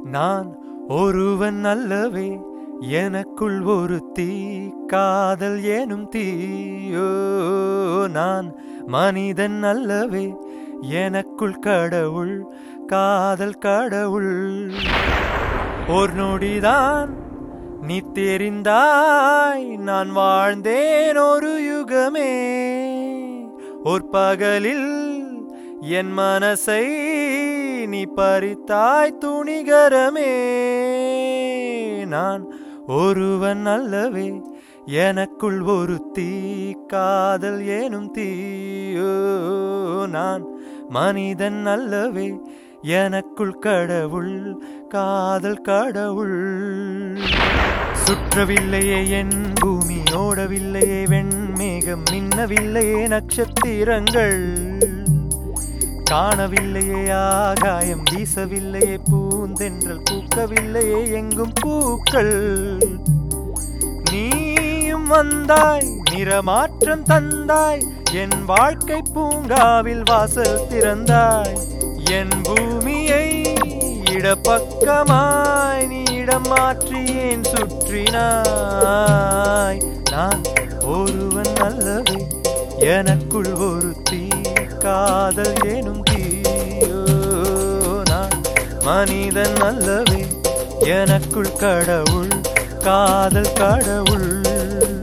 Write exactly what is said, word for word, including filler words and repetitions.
நான் ஒருவன் அல்லவே, எனக்குள் ஒரு தீ, காதல் எனும் தீயோ. நான் மனிதன் அல்லவே, எனக்குள் கடவுள், காதல் கடவுள். ஒரு நொடிதான் நீ தெரிந்தாய், நான் வாழ்ந்தேன் ஒரு யுகமே. ஒரு பகலில் என் மனசை நீ பறித்தாய் துணிகரமே. நான் ஒருவன் அல்லவே, எனக்குள் ஒரு தீ, காதல் எனும் தீயோ. நான் மனிதன் அல்லவே, எனக்குள் கடவுள், காதல் கடவுள். சுற்றவில்லையே என் பூமி, ஓடவில்லையே வெண்மேகம், மின்னவில்லையே நட்சத்திரங்கள், காணவில்லையே ஆகாயம், வீசவில்லையே பூந்தென்றல், பூக்கவில்லையே எங்கும் பூக்கள். நீயும் வந்தாய், நிறமாற்றம் தந்தாய், என் வாழ்க்கை பூங்காவில் வாசல் திறந்தாய். என் பூமியை இடப்பக்கமாய் நீ இடம் மாற்றி ஏன் சுற்றினாய். நான் ஒருவன் அல்லவே, எனக்குள் ஒரு தீ, காதல் எனும் தீயோ. நான் மனிதன் அல்லவே, எனக்குள் கடவுள், காதல் கடவுள்.